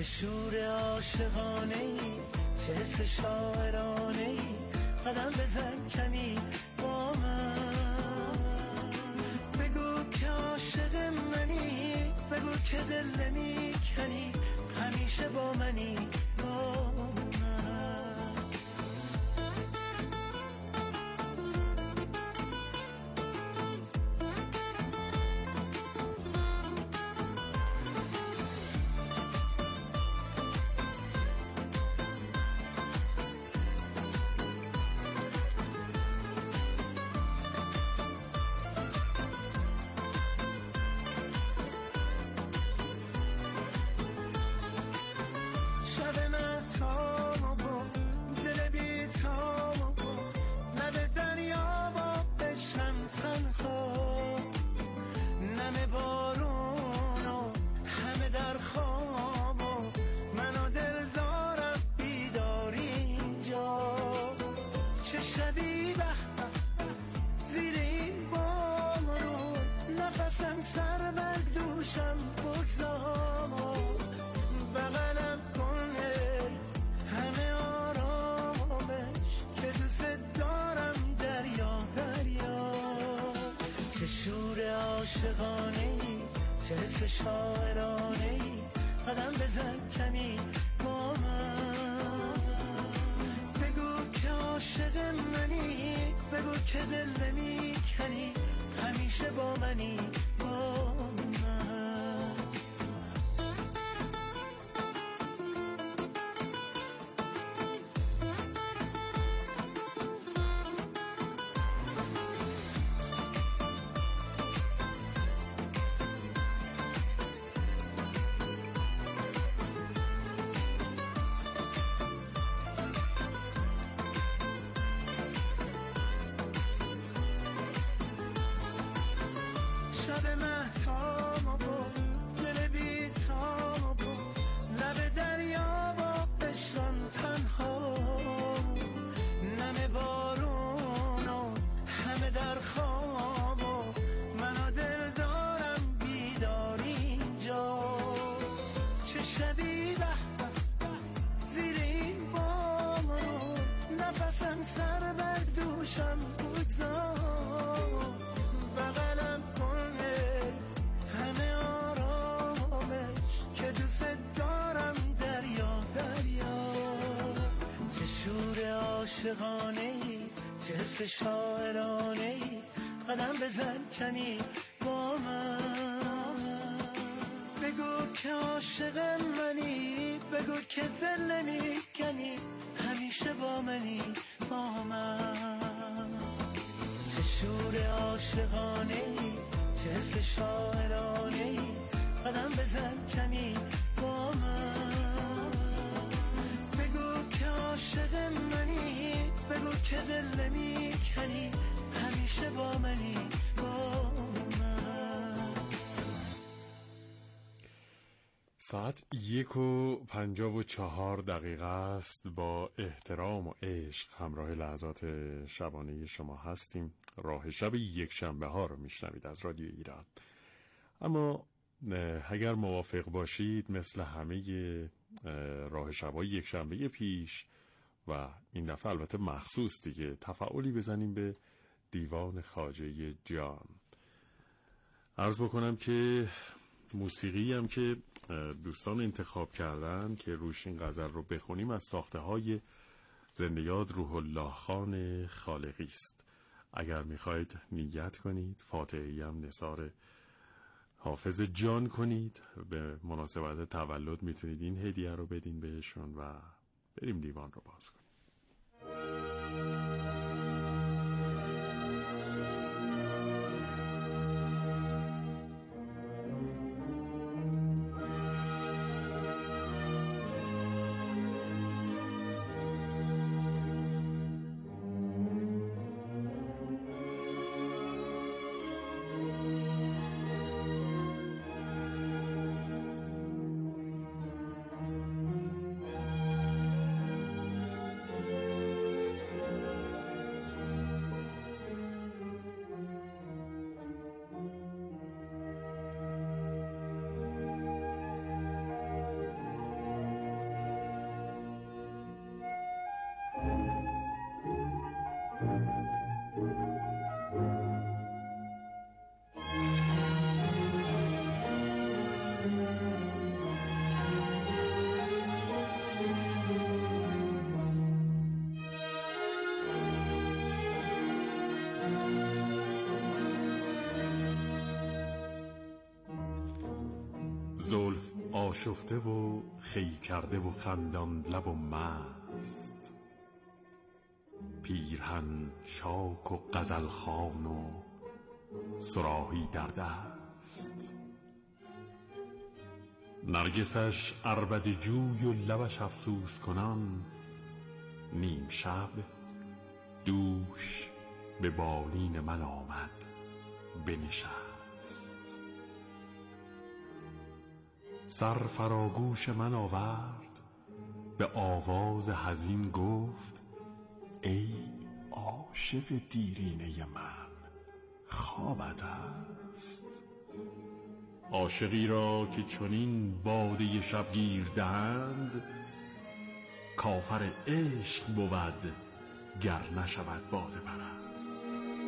چه شور عاشقانه‌ای، چه حس شاعرانه‌ای، قدم بزن کمی با من. بگو که عاشق منی، بگو که دل نمی‌کنی، همیشه با منی با من. عاشقانه‌ای، چه حس شاعرانه‌ای، قدم بزن کمی با من. بگو که عاشق منی، بگو که دل نمی‌کنی، همیشه با منی با من. عاشقانه‌ای، چه حس شاعرانه‌ای، قدم بزن کمی با من. بگو که عاشق منی، بگو که دل نمی‌کنی، همیشه با منی با من. چه شور عاشقانه‌ای، چه حس شاعرانه‌ای، قدم بزن کمی با من. بگو که عاشق منی، بگو که دل نمی‌کنی، همیشه با منی با من. ساعت 1:54 است. با احترام و عشق همراه لحظات شبانه شما هستیم. راه شب یک شنبه ها رو میشنوید از رادیو ایران. اما اگر موافق باشید، مثل همه راه شبای یک شنبه پیش و این دفعه البته مخصوص دیگه، تفاعلی بزنیم به دیوان خواجه جان. عرض بکنم که موسیقی هم که دوستان انتخاب کردن که روش این غزل رو بخونیم از ساخته های زنده یاد روح الله خان خالقی است. اگر میخواید نیت کنید، فاتحه‌ای هم نثار حافظ جان کنید، به مناسبت تولد میتونید این هدیه رو بدین بهشون و بریم دیوان رو باز کنیم. زلف آشفته و خی کرده و خندان لب و مست، پیرهن چاک و غزل خوان و صراحی در دست. نرگسش عربده جوی و لبش افسوس کنان، نیم شب دوش به بالین من آمد بنشست. سر فراگوش من آورد به آواز حزین گفت ای عاشق دیرینه من خوابت است. عاشقی را که چنین باده شبگیر دهند، کافر عشق بود گر نشود باده پرست.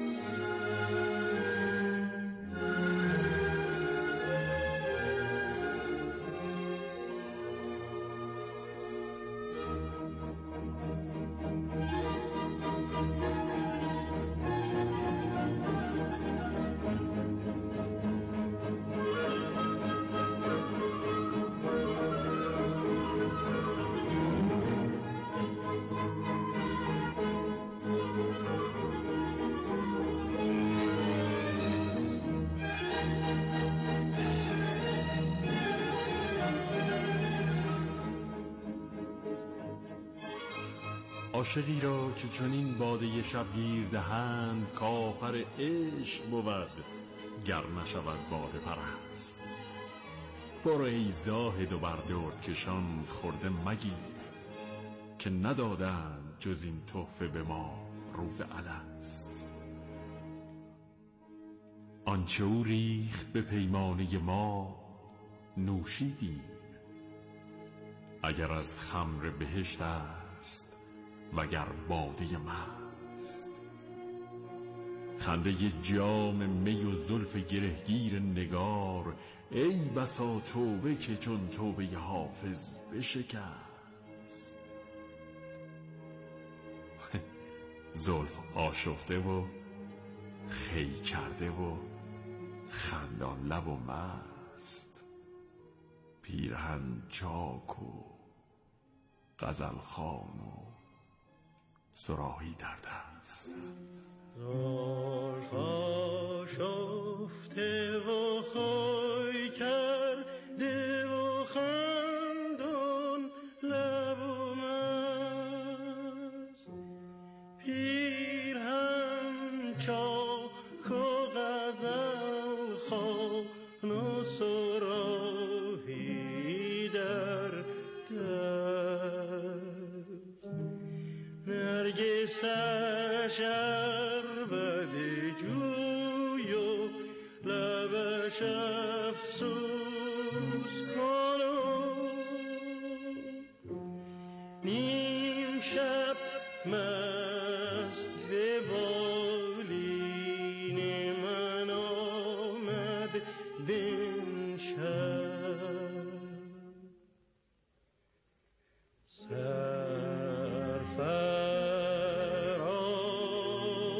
عاشقی را که چنین باده شبگیر دهند، کافر عشق بود گر نشود باده پرست. برو ای زاهد و بر دردکشان خورده مگیر، که ندادند جز این تحفه به ما روز الست. آنچه او ریخت به پیمانه ما نوشیدیم، اگر از خمر بهشت است وگر باده مست. خنده جام می و زلف گرهگیر نگار، ای بسا توبه که چون توبه حافظ بشکست. زلف آشفته و خی کرده و خندان لب و مست، پیرهن چاک و غزل خوان و صراحی در دست. زلف آشفته و خی کرده و خندان لب و مست، پیرهن چاک و غزل خوان و صراحی در دست. نرگسش عربده جوی و لبش افسوس کنان، نیم شب مست به بالین من آمد بنشست. سر فراگوش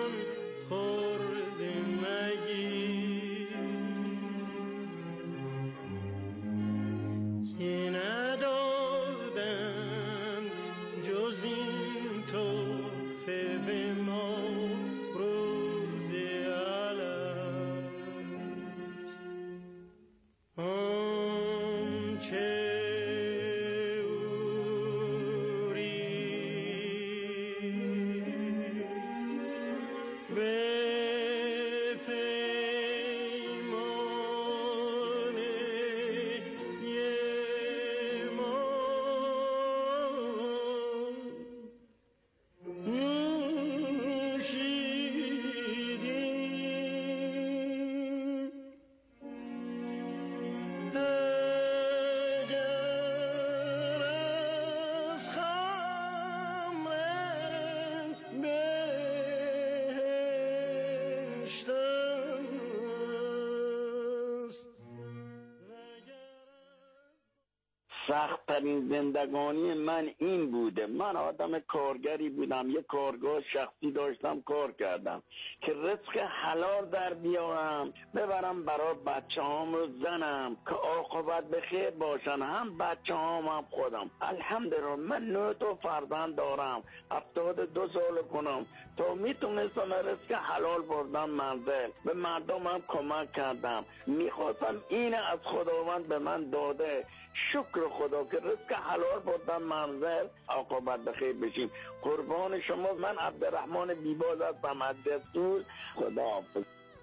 سخت‌ترین زندگانی من این بوده. من آدم کارگری بودم، یه کارگاه شخصی داشتم، کار کردم که رزق حلال در بیارم ببرم برای بچه‌هام و زنم که عاقبت به خیر باشن، هم بچه‌هام هم خودم. الحمدلله من 9 تا فرزند دارم، 72 سال کنم تا میتونستم رزق حلال بردم منزل، به مردمم کمک کردم. میخواستم این از خداوند به من داده، شکر خدا که رزق حلال بردم منزل، عاقبت به خیر بشیم. قربان شما. من عبدالرحمن بیباز هستم از دستور. خداحافظ.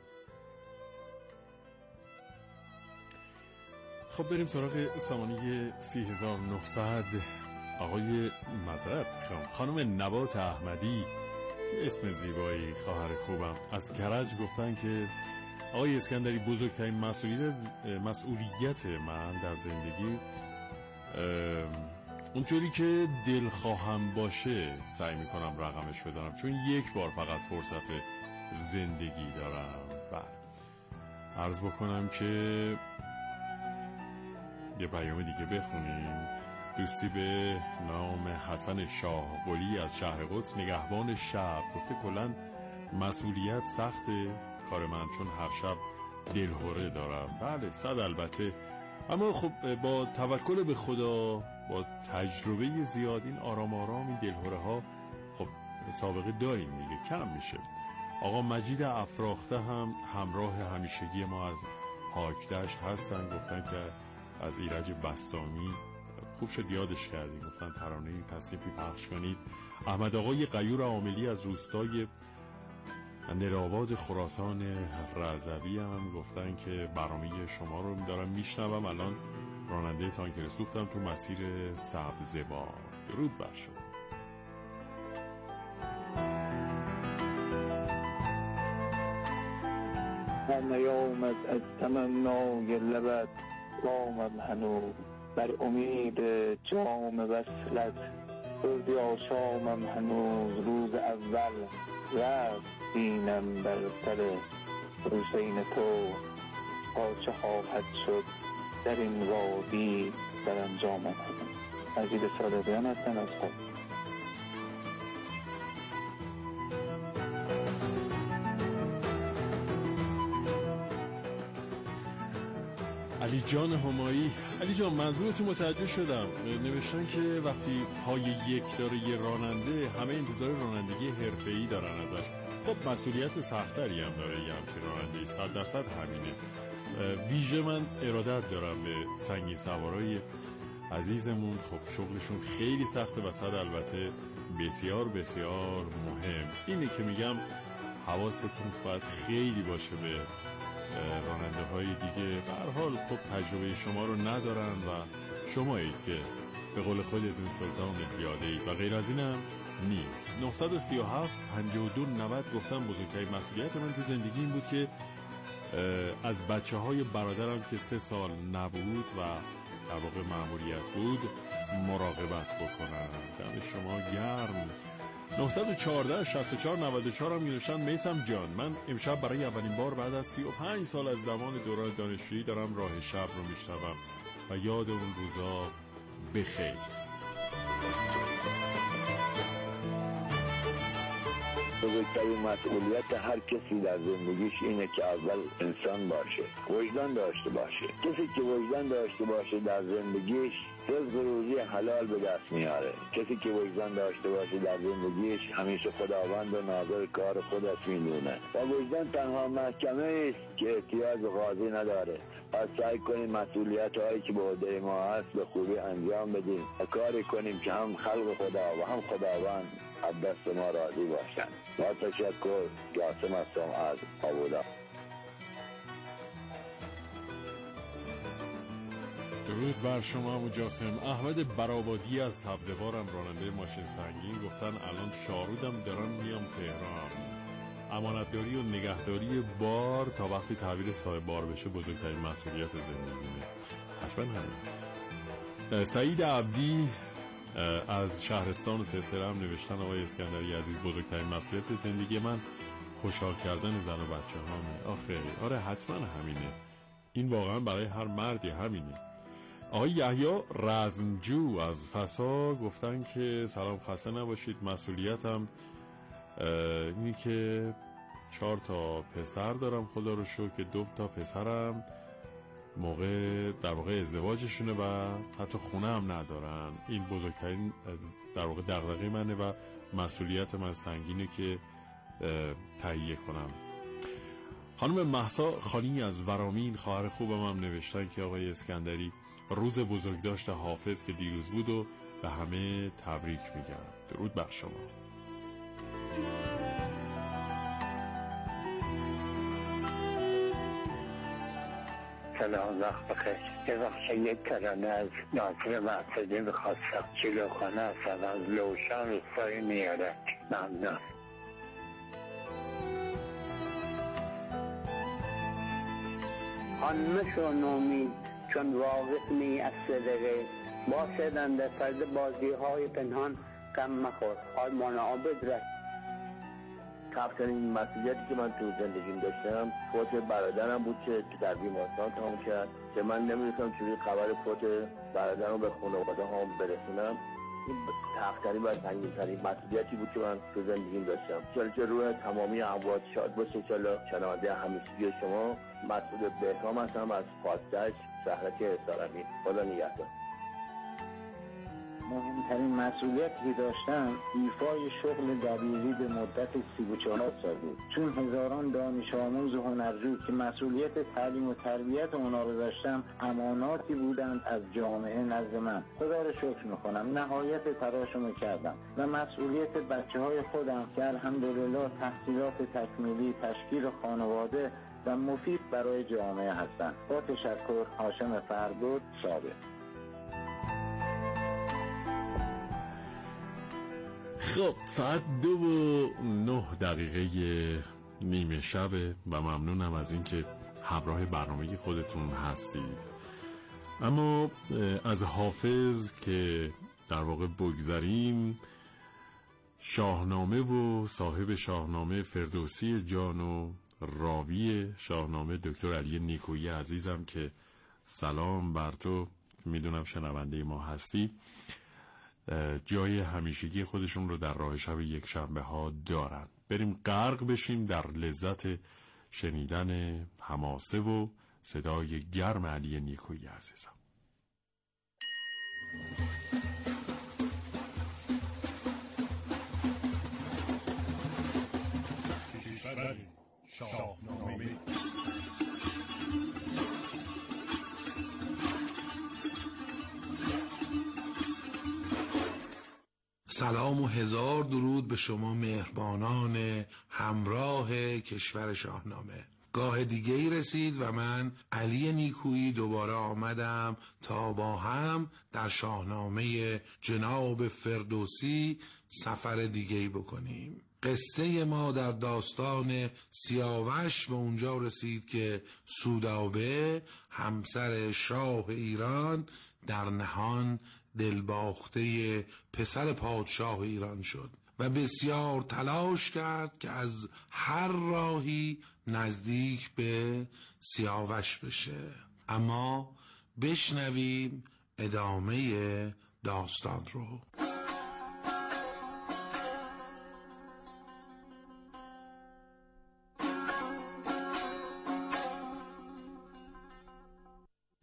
خب بریم سراغ سامانه 30900. آقای معذرت میخوام، خانم نبات احمدی، اسم زیبایی، خواهر خوبم، از کرج گفتن که آقای اسکندری بزرگترین مسئولیت من در زندگی اونطوری که دل خواهم باشه سعی میکنم رقمش بزنم، چون یک بار فقط فرصت زندگی دارم. بله، عرض بکنم که یه پیام دیگه بخونیم. دوستی به نام حسن شاه قلی از شهر قدس، نگهبان شب، گفته کلن مسئولیت سخته کار من، چون هر شب دلهوره دارم. بله 100 البته، اما خب با توکل به خدا، با تجربه زیاد، این آرام آرام این دلهوره ها خب سابقه داریم دیگه، کم میشه. آقا مجید افراخته هم همراه همیشگی ما از پاکدشت هستن، گفتن که از ایرج بستامی خوب شد یادش کردیم، گفتن ترانه‌ای تصنیفی پخش کنید. احمد آقای غیور عاملی از روستای نرآباد خراسان رضوی هم گفتن که برنامه شما رو دارم میشنوم، الان راننده تانکر سوختم تو مسیر سبزبار. درود بر شما. نیامد از تمنای لبت وامم هنوز، بر امید جام وصلت روزی آشامم هنوز. روز اول رفت دینم بر سر حسین تو، پاچه خواهد شد در این وادی در انجامم هنوز. مجید صادقیان هستم از خود. علی جان همایی، علی جان منظورت متوجه شدم. نوشتن که وقتی پای یک داره یه راننده، همه انتظار رانندگی حرفه‌ای دارن ازش. خب مسئولیت سختری هم داره یه همچین رانندهی، 100% همینه. ویژه من ارادت دارم به سنگین سوارای عزیزمون، خب شغلشون خیلی سخته و صد البته بسیار بسیار مهم. اینه که میگم حواستون باید خیلی باشه به راننده های دیگه. به هر حال خب تجربه شما رو ندارن و شمایید که به قول خودتون سلطان پیاده اید و غیر از این هم نیست. 937 52 90 گفتم بزرگترین مسئولیت من تو زندگی این بود که از بچه های برادرم که 3 سال نبود و در واقع مأموریت بود مراقبت بکنم. دم شما گرم. 914 64 94 هم نوشتن میثم جان، من امشب برای اولین بار بعد از 35 سال از زمان دوران دانشجویی دارم راه شب رو میشنوم و یاد اون روزا بخیر. بزرگترین مسئولیت هر کسی در زندگیش اینه که اول انسان باشه، وجدان داشته باشه. کسی که وجدان داشته باشه در زندگیش رزق روزی حلال به دست میاره. کسی که وجدان داشته باشه در زندگیش همیشه خداوند و ناظر کار خودش میدونه و وجدان تنها محکمه است که احتیاج به قاضی نداره. پس سعی کنیم مسئولیت هایی که به عهده ما هست به خوبی انجام بدیم و کاری کنیم که هم خلق خدا و هم خداوند از دست ما راضی باشند. با تشکر، جاسم هستم از آبودا. درود بر شما مجاسم. احمد برآبادی از سبزوارم، راننده ماشین سنگین، گفتن الان شارودم دارم میام تهران. امانتداری و نگهداری بار تا وقتی تحویل صاحب بار بشه بزرگترین مسئولیت زندگیمه. حتما همین. سعید عبدی از شهرستان سلسله هم نوشتن آقای اسکندری عزیز، بزرگترین مسئولیت زندگی من خوشحال کردن زن و بچه هامه. آخه آره حتما همینه، این واقعا برای هر مردی همینه. آقای یحیی رزمجو از فسا گفتن که سلام، خسته نباشید. مسئولیتم اینی که 4 تا پسر دارم خدا رو شکر که 2 تا پسرم موقع در واقع ازدواجشونه و حتی خونه هم ندارن. این بزرگترین در واقع دغدغه منه و مسئولیت من سنگینه که تهیه کنم. خانم مهسا خانی از ورامین، خواهر خوبم، هم نوشتن که آقای اسکندری روز بزرگداشت حافظ که دیروز بود و به همه تبریک میگم. درود بر شما. سلام، وقت بخیر. یه وقت یک کلمه از ناصر مقصدی میخواستم. چلوخانه هستم از لوشان روستای نیارک. ممنون. آنمش و نومید چون واقف نی از صدقه، باشدن در فرد بازی های پنهان کم مخور. آلمان عابد رد. کمترین مسئولیتی که من تو زندگیم داشتم فوت برادرم بود که در بیمارستان تمام کرد که من نمیدونستم چجوری خبر فوت برادرم به خانواده هم برسونم. این تقریبا و سنگین‌ترین مسئولیتی بود که من تو زندگیم داشتم. چه روح تمامی اموات شاد باشه. انشالله شنونده همیشگی شما. مسئول بهرام هستم از پادشاه شهرک اسارمی. خدا نگهدار. مهمترین مسئولیتی که داشتم ایفای شغل دبیری به مدت 34 سال بود، چون هزاران دانش آموز و هنرجو که مسئولیت تعلیم و تربیت اونا رو داشتم اماناتی بودند از جامعه نزد من. خدا رو شکر میکنم نهایت تلاشمو کردم و مسئولیت بچه های خودم که الحمدلله تحصیلات تکمیلی، تشکیل خانواده و مفید برای جامعه هستند. با تشکر، هاشم فرگود، ثابت. خب ساعت 2:09 نیمه شبه و ممنونم از اینکه همراه برنامه خودتون هستید. اما از حافظ که در واقع بگذریم، شاهنامه و صاحب شاهنامه فردوسی جان و راوی شاهنامه دکتر علی نیکویی عزیزم که سلام بر تو، میدونم شنونده ما هستی، جای همیشگی خودشون رو در راه شب یک شنبه ها دارن. بریم غرق بشیم در لذت شنیدن حماسه و صدای گرم علی نیکویی عزیزم. شاهنامه سلام و هزار درود به شما مهربانان همراه کشور شاهنامه. گاه دیگه ای رسید و من علی نیکویی دوباره آمدم تا با هم در شاهنامه جناب فردوسی سفر دیگه ای بکنیم. قصه ما در داستان سیاوش به اونجا رسید که سودابه همسر شاه ایران در نهان دلباخته پسر پادشاه ایران شد و بسیار تلاش کرد که از هر راهی نزدیک به سیاوش بشه. اما بشنویم ادامه داستان رو.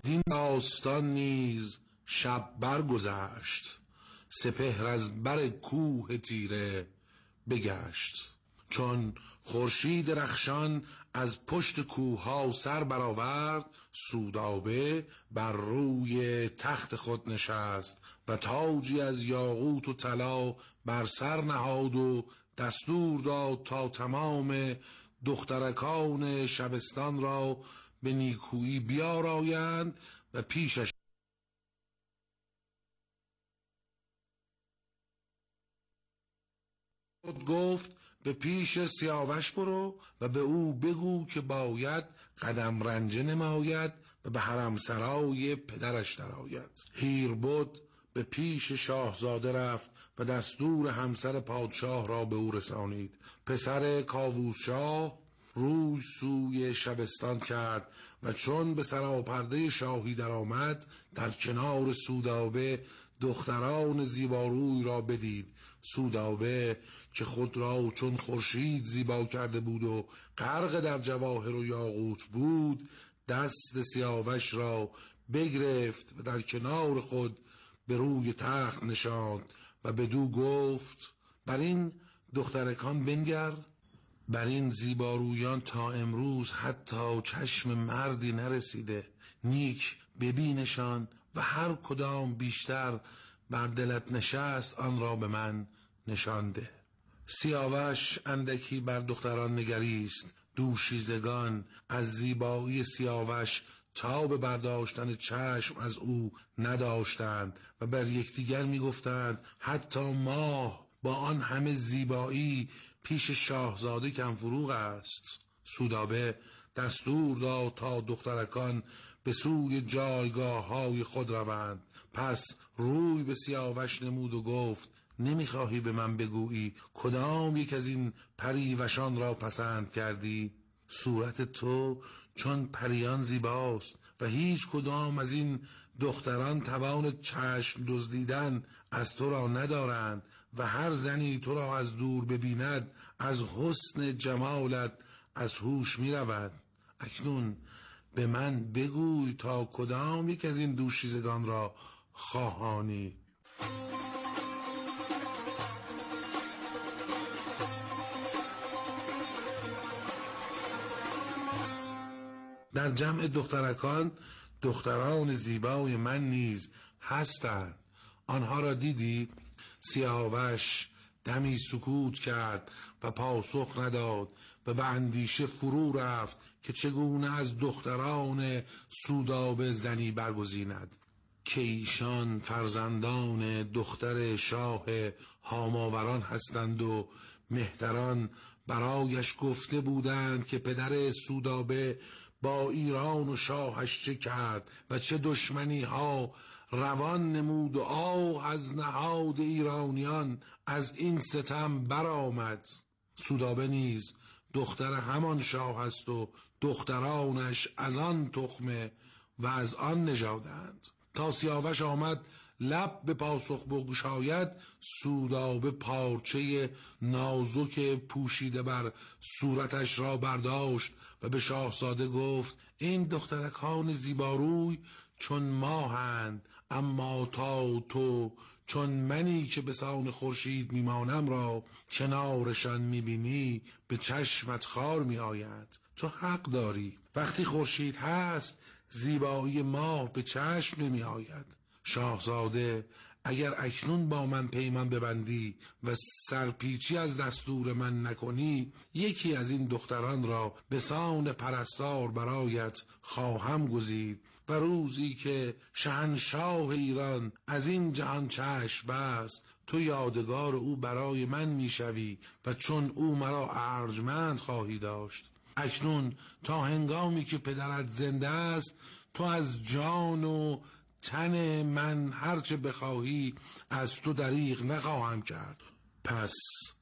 این داستان نیز شب برگذشت، سپهر از بر کوه تیره بگشت. چون خورشید رخشان از پشت کوه سر برآورد، سودابه بر روی تخت خود نشست و تاجی از یاقوت و طلا بر سر نهاد و دستور داد تا تمام دخترکان شبستان را به نیکویی بیارایند و پیشش گفت به پیش سیاوش برو و به او بگو که باید قدم رنجه نماید و به حرمسرای پدرش درآید. هیربد به پیش شاهزاده رفت و دستور همسر پادشاه را به او رسانید. پسر کاووس شاه روی سوی شبستان کرد و چون به سراپرده شاهی در آمد، در کنار سودابه دختران زیباروی را بدید. سودابه که خود را چون خورشید زیبا کرده بود و غرق در جواهر و یاقوت بود، دست سیاوش را بگرفت و در کنار خود به روی تخت نشاند و بدو گفت بر این دخترکان بنگر، بر این زیبارویان تا امروز حتی چشم مردی نرسیده، نیک ببینشان و هر کدام بیشتر بر دلت نشست آن را به من نشانده. سیاوش اندکی بر دختران نگریست. دوشیزگان از زیبایی سیاوش تا به برداشتن چشم از او نداشتند و بر یکدیگر میگفتند حتی ماه با آن همه زیبایی پیش شاهزاده کم فروغ است. سودابه دستور داد تا دخترکان به سوی جایگاه های خود روند. پس روی به سیاوش نمود و گفت نمیخواهی به من بگویی کدام یک از این پریوشان را پسند کردی؟ صورت تو چون پریان زیباست و هیچ کدام از این دختران توان چشم دزدیدن از تو را ندارند و هر زنی تو را از دور ببیند از حسن جمالت از هوش می رود. اکنون به من بگوی تا کدام یک از این دوشیزگان را خواهانی. در جمع دخترکان دختران زیبای من نیز هستند. آنها را دیدی؟ سیاوش دمی سکوت کرد و پاسخ نداد و به اندیشه فرو رفت که چگونه از دختران سودابه زنی برگزیند که ایشان فرزندان دختر شاه هاماوران هستند و مهتران برایش گفته بودند که پدر سودابه با ایران و شاهش چه کرد و چه دشمنی ها روان نمود و آه از نهاد ایرانیان از این ستم برآمد. سودابه نیز دختر همان شاه است و دخترانش از آن تخمه و از آن نژادند. تا سیاوش آمد لب به پاسخ بگشاید، سودابه پارچه نازک پوشیده بر صورتش را برداشت و به شاهزاده گفت این دخترکان زیباروی چون ماهند، اما تا تو چون منی که به سان خورشید میمانم را کنارشان میبینی به چشمت خار میآید. تو حق داری، وقتی خورشید هست زیبایی ماه به چشم نمیآید. شاهزاده اگر اکنون با من پیمان ببندی و سرپیچی از دستور من نکنی، یکی از این دختران را به سان پرستار برایت خواهم گزید و روزی که شاهنشاه ایران از این جهان چشم بست، تو یادگار او برای من میشوی و چون او مرا ارجمند خواهی داشت. اکنون تا هنگامی که پدرت زنده است تو از جان و تن من هرچه بخواهی از تو دریغ نخواهم کرد. پس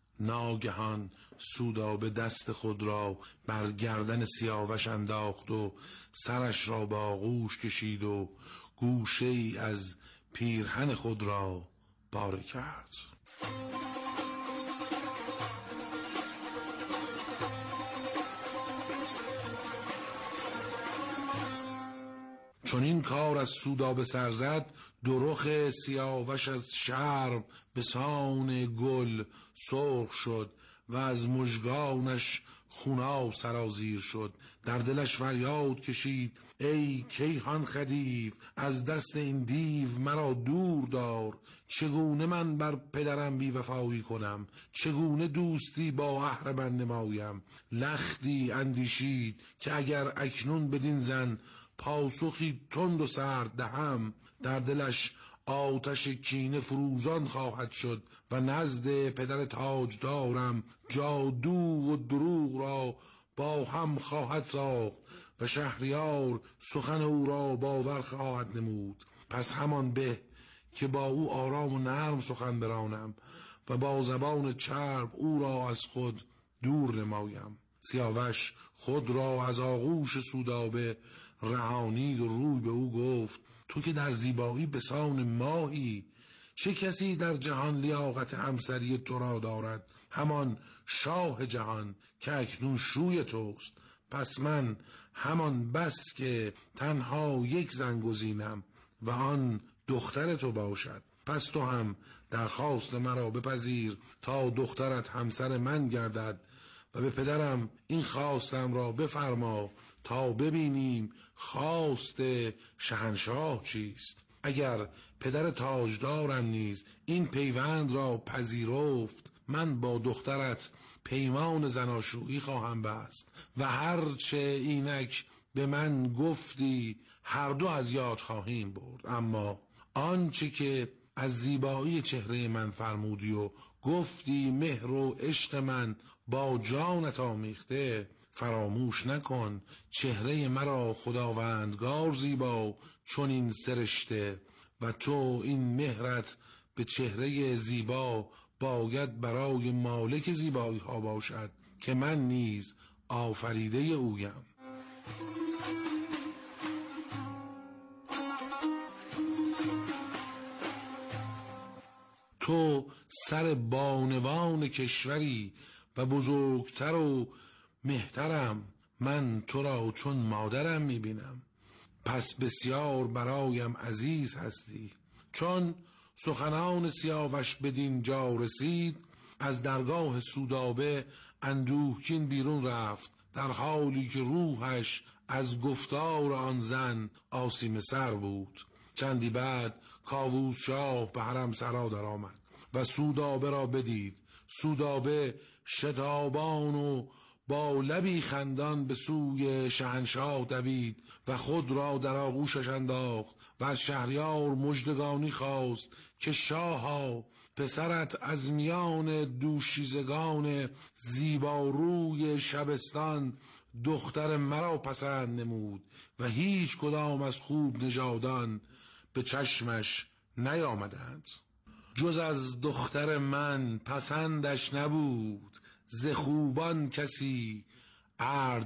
ناگهان سودابه دست خود را بر گردن سیاوش انداخت و سرش را با آغوش کشید و گوشه ای از پیرهن خود را پاره کرد. چون این کار از سودابه سر زد، دو رخ سیاوش از شرم به سان گل سرخ شد و از مژگانش خوناب سرازیر شد. در دلش فریاد کشید ای کیهان خدیو، از دست این دیو مرا دور دار. چگونه من بر پدرم بی وفایی کنم، چگونه دوستی با اهرمن نمایم. لختی اندیشید که اگر اکنون بدین زن پاسخی تند و سرد دهم، در دلش آتش کینه فروزان خواهد شد و نزد پدر تاجدارم جادو و دروغ را با هم خواهد ساخت و شهریار سخن او را باور خواهد نمود. پس همان به که با او آرام و نرم سخن برانم و با زبان چرب او را از خود دور نمایم. سیاوش خود را از آغوش سودابه رهانید و روی به او گفت تو که در زیبایی بسان ماهی، چه کسی در جهان لیاقت همسری تو را دارد؟ همان شاه جهان که اکنون شوی توست. پس من همان بس که تنها یک زن گزینم و آن دختر تو باشد. پس تو هم درخواست مرا بپذیر تا دخترت همسر من گردد و به پدرم این خواستم را بفرما تا ببینیم خواست شاهنشاه چیست. اگر پدر تاجدارم نیز این پیوند را پذیرفت، من با دخترت پیمان زناشویی خواهم بست و هرچه اینک به من گفتی هر دو از یاد خواهیم برد. اما آنچه که از زیبایی چهره من فرمودی و گفتی مهر و عشق من با جانت آمیخته، فراموش نکن. چهره مرا خداوندگار زیبا چون این سرشته و تو این مهرت به چهره زیبا باید برای مالک زیبایی ها باشد که من نیز آفریده اویم. تو سر بانوان کشوری و بزرگتر و مهترم، من تو را چون مادرم میبینم. پس بسیار برایم عزیز هستی. چون سخنان سیاوش بدین جا رسید، از درگاه سودابه اندوهگین بیرون رفت، در حالی که روحش از گفتار آن زن آسیمه سر بود. چندی بعد کاووس شاه به حرم سرا در آمد و سودابه را بدید. سودابه شتابان و با لبی خندان به سوی شاهنشاه دوید و خود را در آغوشش انداخت و از شهریار مژدگانی خواست که شاها، پسرت از میان دوشیزگان زیباروی شبستان دختر مرا پسند نمود و هیچ کدام از خوب نژادان به چشمش نیامدند. جز از دختر من پسندش نبود، ز خوبان کسی ارج